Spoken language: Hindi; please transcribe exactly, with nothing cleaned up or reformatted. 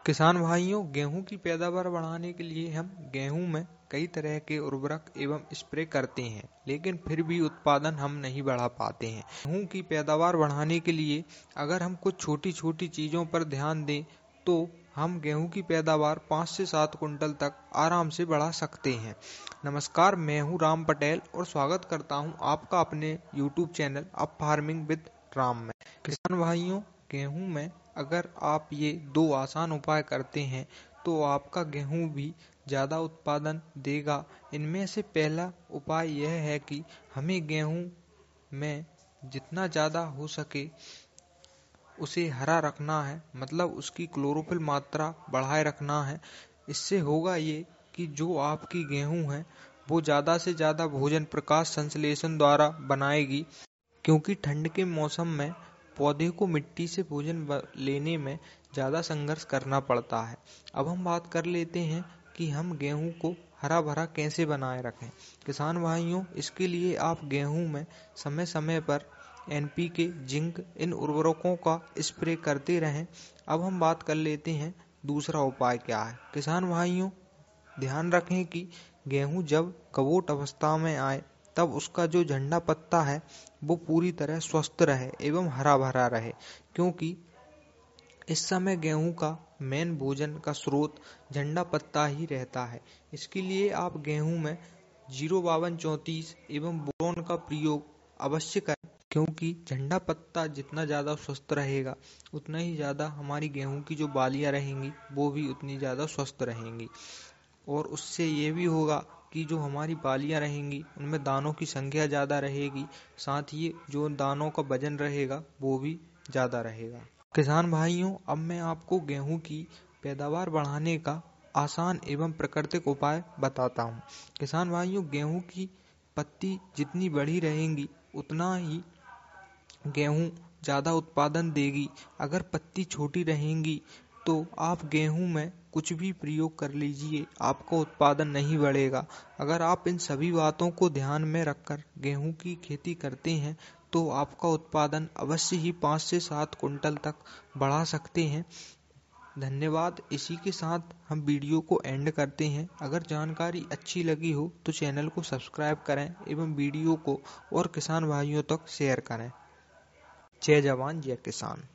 किसान भाइयों, गेहूं की पैदावार बढ़ाने के लिए हम गेहूं में कई तरह के उर्वरक एवं स्प्रे करते हैं, लेकिन फिर भी उत्पादन हम नहीं बढ़ा पाते हैं। गेहूं की पैदावार बढ़ाने के लिए अगर हम कुछ छोटी छोटी चीजों पर ध्यान दें तो हम गेहूं की पैदावार पाँच से सात कुंटल तक आराम से बढ़ा सकते हैं। नमस्कार, मैं हूं राम पटेल और स्वागत करता हूं आपका अपने YouTube channel up farming with Ram में। किसान भाइयों, गेहूं में अगर आप ये दो आसान उपाय करते हैं तो आपका गेहूं भी ज़्यादा उत्पादन देगा। इनमें से पहला उपाय यह है कि हमें गेहूं में जितना ज़्यादा हो सके उसे हरा रखना है, मतलब उसकी क्लोरोफिल मात्रा बढ़ाए रखना है। इससे होगा ये कि जो आपकी गेहूं है वो ज़्यादा से ज़्यादा भोजन प्रकाश संश्लेषण द्वारा बनाएगी, क्योंकि ठंड के मौसम में पौधे को मिट्टी से भोजन लेने में ज़्यादा संघर्ष करना पड़ता है। अब हम बात कर लेते हैं कि हम गेहूं को हरा भरा कैसे बनाए रखें। किसान भाइयों, इसके लिए आप गेहूं में समय समय पर एन पी के, जिंक, इन उर्वरकों का स्प्रे करते रहें। अब हम बात कर लेते हैं दूसरा उपाय क्या है। किसान भाइयों, ध्यान रखें कि गेहूं जब कवोट अवस्था में आए तब उसका जो झंडा पत्ता है वो पूरी तरह स्वस्थ रहे एवं हरा भरा रहे, क्योंकि इस समय गेहूं का मेन भोजन का स्रोत झंडा पत्ता ही रहता है। इसके लिए आप गेहूं में जीरो बावन चौंतीस एवं बोरोन का प्रयोग अवश्य करें, क्योंकि झंडा पत्ता जितना ज़्यादा स्वस्थ रहेगा उतना ही ज़्यादा हमारी गेहूं की जो बालियां रहेंगी वो भी उतनी ज़्यादा स्वस्थ रहेंगी। और उससे ये भी होगा कि जो हमारी बालियां रहेंगी उनमें दानों की संख्या ज़्यादा रहेगी, साथ ही जो दानों का वजन रहेगा वो भी ज़्यादा रहेगा। किसान भाइयों, अब मैं आपको गेहूं की पैदावार बढ़ाने का आसान एवं प्राकृतिक उपाय बताता हूं। किसान भाइयों, गेहूं की पत्ती जितनी बड़ी रहेंगी उतना ही गेहूं ज़्यादा उत्पादन देगी। अगर पत्ती छोटी रहेंगी तो आप गेहूं में कुछ भी प्रयोग कर लीजिए, आपका उत्पादन नहीं बढ़ेगा। अगर आप इन सभी बातों को ध्यान में रखकर गेहूं की खेती करते हैं तो आपका उत्पादन अवश्य ही पाँच से सात कुंटल तक बढ़ा सकते हैं। धन्यवाद। इसी के साथ हम वीडियो को एंड करते हैं। अगर जानकारी अच्छी लगी हो तो चैनल को सब्सक्राइब करें एवं वीडियो को और किसान भाइयों तक शेयर करें। जय जवान, जय किसान।